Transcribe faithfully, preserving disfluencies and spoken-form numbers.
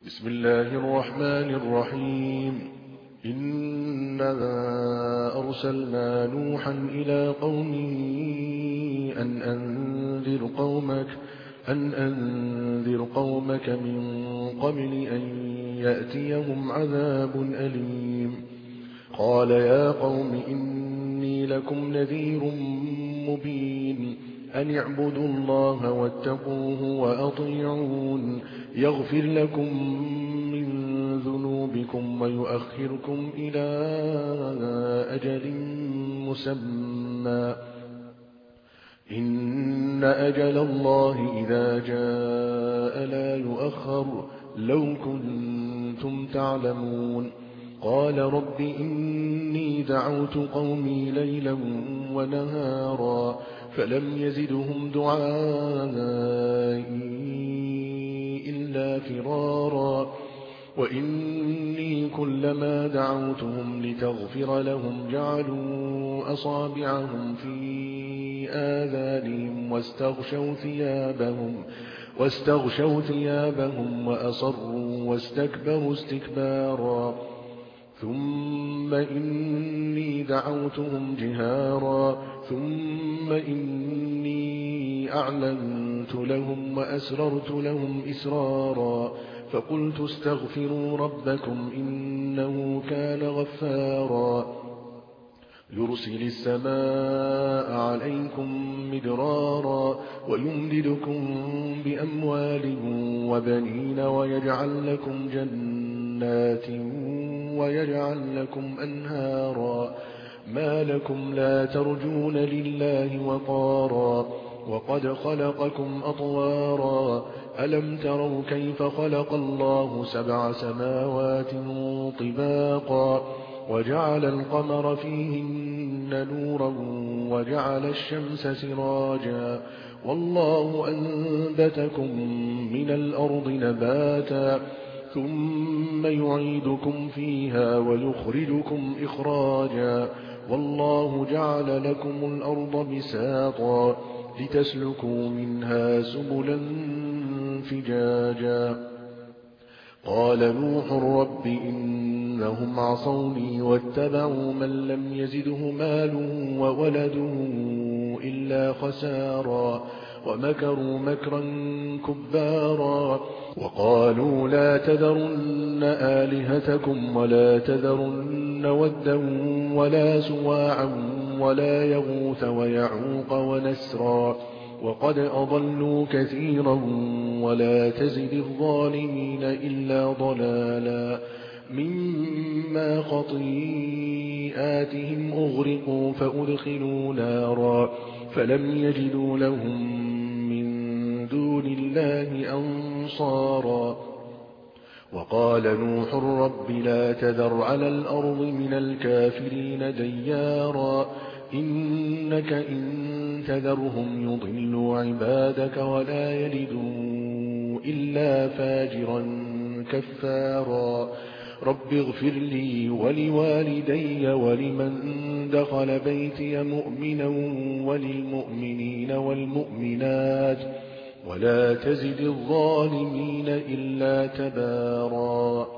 بسم الله الرحمن الرحيم. إنا أرسلنا نوحا إلى قومه أن أنذر قومك أن أنذر قومك من قبل أن يأتيهم عذاب أليم. قال يا قوم إني لكم نذير مبين أن اعبدوا الله واتقوه وأطيعون يغفر لكم من ذنوبكم ويؤخركم إلى أجل مسمى إن أجل الله إذا جاء لا يؤخر لو كنتم تعلمون. قال رب إني دعوت قومي ليلا ونهارا فلم يزدهم دعائي إلا فرارا وإني كلما دعوتهم لتغفر لهم جعلوا أصابعهم في آذانهم واستغشوا ثيابهم واستغشوا ثيابهم وأصروا واستكبروا استكبارا ثم إني دعوتهم جهارا ثم إني أعلنت لهم وأسررت لهم إسرارا فقلت استغفروا ربكم إنه كان غفارا يرسل السماء عليكم مدرارا ويمددكم بأموال وبنين ويجعل لكم جنات ويجعل لكم أنهارا ما لكم لا ترجون لله وقارا وقد خلقكم أطوارا ألم تروا كيف خلق الله سبع سماوات طباقا وجعل القمر فيهن نورا وجعل الشمس سراجا والله أنبتكم من الأرض نباتا ثم يعيدكم فيها ويخرجكم إخراجا والله جعل لكم الأرض بساطا لتسلكوا منها سبلا فجاجا. قال نوح رب إنهم عصوني واتبعوا من لم يزده ماله وولده إلا خسارا ومكروا مكرا كبارا وقالوا لا تذرن آلهتكم ولا تذرن ودا ولا سواعا ولا يغوث ويعوق ونسرا وقد أضلوا كثيرا ولا تزد الظالمين إلا ضلالا مما خطيئاتهم أغرقوا فأدخلوا نارا فلم يجدوا لهم من دون الله أنصارا. وقال نوح رب لا تذر على الأرض من الكافرين ديارا إنك إن تذرهم يضلوا عبادك ولا يلدوا إلا فاجرا كفارا. رب اغفر لي ولوالدي ولمن دخل بيتي مؤمنا وللمؤمنين والمؤمنات ولا تزد الظالمين إلا تبارا.